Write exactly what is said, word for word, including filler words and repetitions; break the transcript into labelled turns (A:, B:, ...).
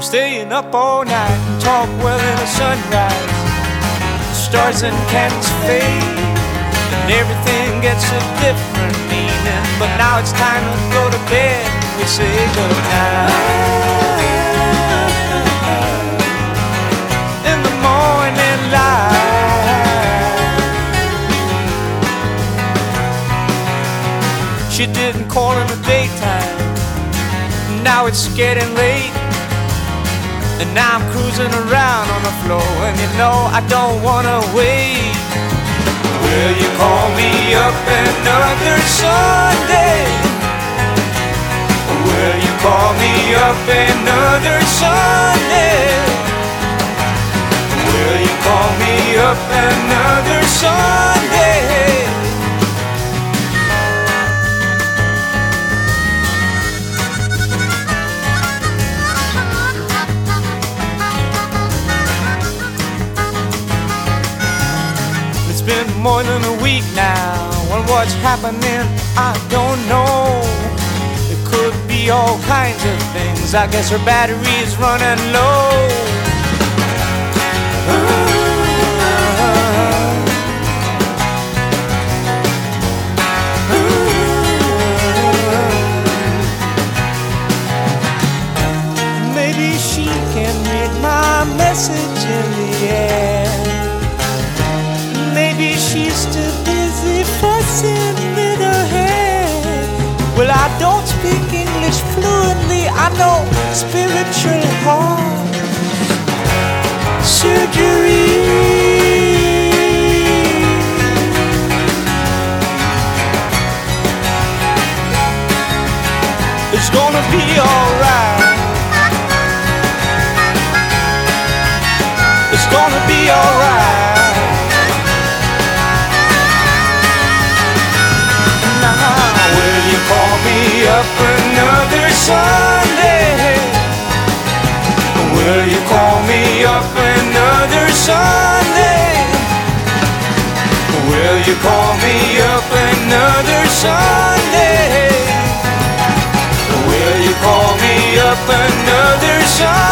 A: staying up all night and talk well in the sunrise. Stars and candles fade and everything gets a different meaning. But now it's time to go to bed, we say goodnight. In the morning light, she didn't call in the daytime. Now it's getting late, and now I'm cruising around on the floor, and you know I don't wanna wait. Will you call me up another Sunday? Will you call me up another Sunday? Will you call me up another Sunday? Been more than a week now, and what's happening I don't know. It could be all kinds of things. I guess her battery is running low. Maybe she can read my message in the air. Maybe she's too busy fussing with her hair. Well, I don't speak English fluently. I know spiritual heart surgery. It's gonna be alright. It's gonna be alright. Will you call me up another Sunday? Will you call me up another Sunday? Will you call me up another Sunday? Will you call me up another Sunday?